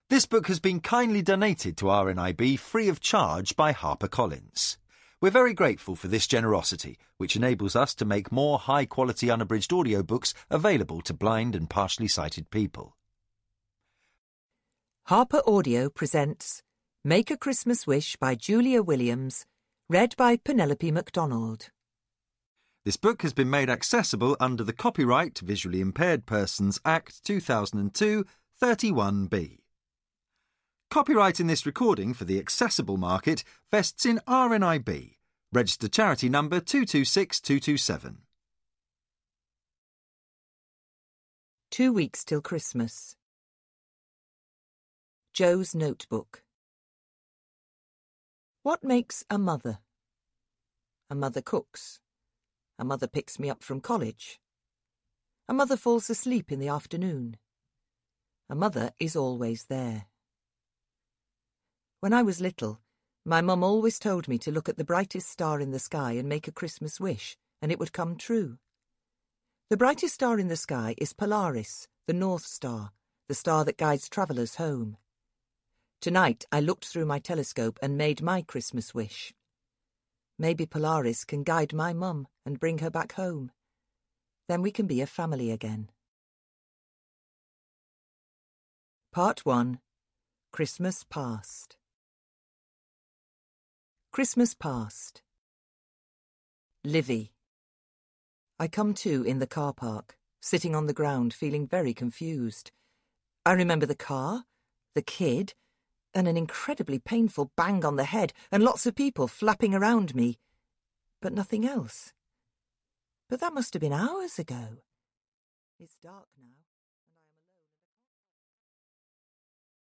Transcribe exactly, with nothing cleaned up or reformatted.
This book has been kindly donated to R N I B free of charge by HarperCollins. We're very grateful for this generosity, which enables us to make more high-quality unabridged audiobooks available to blind and partially sighted people. Harper Audio presents Make a Christmas Wish by Julia Williams, read by Penelope MacDonald. This book has been made accessible under the Copyright to Visually Impaired Persons Act two thousand two, thirty-one B. Copyright in this recording for the accessible market vests in R N I B, registered charity number two two six two two seven. Two weeks till Christmas. Joe's notebook. What makes a mother? A mother cooks. A mother picks me up from college. A mother falls asleep in the afternoon. A mother is always there. When I was little, my mum always told me to look at the brightest star in the sky and make a Christmas wish, and it would come true. The brightest star in the sky is Polaris, the North Star, the star that guides travellers home. Tonight I looked through my telescope and made my Christmas wish. Maybe Polaris can guide my mum and bring her back home. Then we can be a family again. Part one. Christmas Past. Christmas Past. Livy. I come to in the car park, sitting on the ground feeling very confused. I remember the car, the kid, and an incredibly painful bang on the head and lots of people flapping around me. But nothing else. But that must have been hours ago. It's dark now.